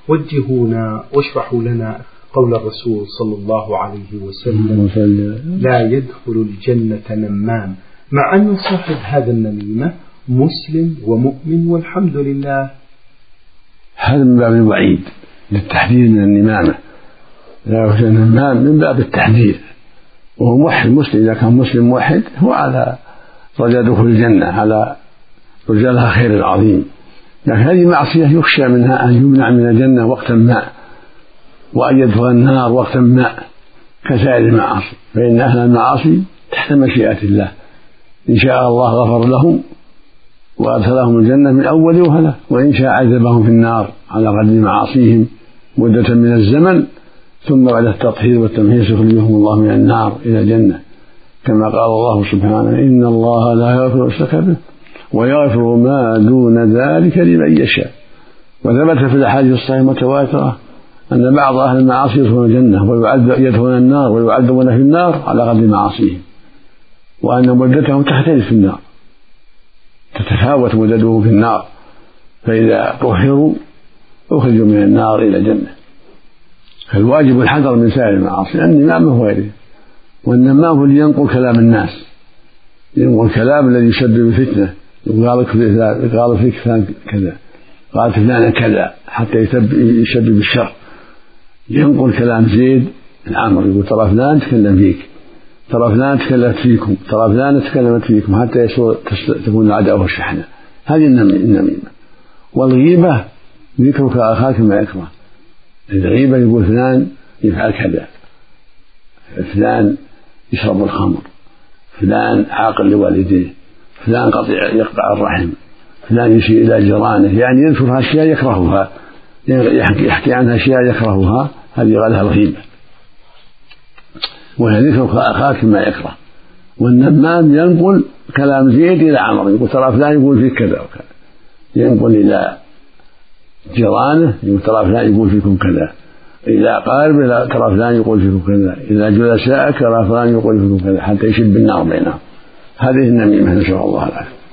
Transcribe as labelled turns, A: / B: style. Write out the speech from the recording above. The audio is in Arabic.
A: وجهونا واشرحوا لنا قول الرسول صلى الله عليه وسلم: لا يدخل الجنة نمام، مع أن صاحب هذا النميمة مسلم ومؤمن والحمد لله.
B: هذا من باب الوعيد للتحذير من النمامة. لا يدخل النمام من باب التحذير، وهو موحد مسلم. إذا كان مسلم موحد هو على رجاء دخول الجنة، على رجاء لها خير العظيم. لكن هذه معصية يخشى منها أن يمنع من الجنة وقتا ما، وأن يدخل النار وقتا ما كسائر المعاصي، فإن أهل المعاصي تحت مشيئة الله، إن شاء الله غفر لهم وأدخلهم الجنة من أول وهلة، وإن شاء عذبهم في النار على قدر معاصيهم مدة من الزمن، ثم بعد التطهير والتمهيص يخرجهم الله من النار إلى الجنة، كما قال الله سبحانه: إن الله لا يغفر الشرك به ويغفر ما دون ذلك لمن يشاء. وثبت في الأحاديث الصحيحة المتواترة أن بعض أهل المعاصي يدخلون الجنة ويدخلون النار ويعذبون في النار على قدر معاصيهم، وأن مدتهم تختلف في النار، تتفاوت مدتهم في النار، فإذا طهروا أخرجوا من النار إلى الجنة. فالواجب الحذر من سائر المعاصي، النمامة وغيره. والنمام هو اللي ينقل كلام الناس، ينقل الكلام الذي يسبب فتنة، يقال فيك فلان كذا، قال فلان كذا، حتى يسبب الشر. ينقل كلام زيد العمر، يقول ترى فلان تكلم فيك، ترى فلان تكلمت فيكم، ترى فلان تكلمت فيكم، حتى تكون العداوة والشحنة. هذه النميمة. والغيبة ذكرك أخاك ما يكره. الغيبة يقول فلان يفعل كذا، فلان يشرب الخمر، فلان عاقل لوالديه، فلان يقطع الرحم، فلان يشير إلى جيرانه، يعني يذكر أشياء يكرهها، يحكي عنها أشياء يكرهها، هذه قالها الغيبة. وهي ذكرك أخاك ما يكره. والنمام ينقل كلام زيد إلى عمر، يقول ترى فلان يقول فيك كذا وكذا، ينقل إلى جيرانه، يقول ترى فلان يقول فيكم كذا، إلى أقاربه ترى فلان يقول فيكم كذا، إلى جلسائك ترى فلان يقول فيكم كذا، حتى يشب النار بينهم. هذه النميمة، نسأل الله العافية.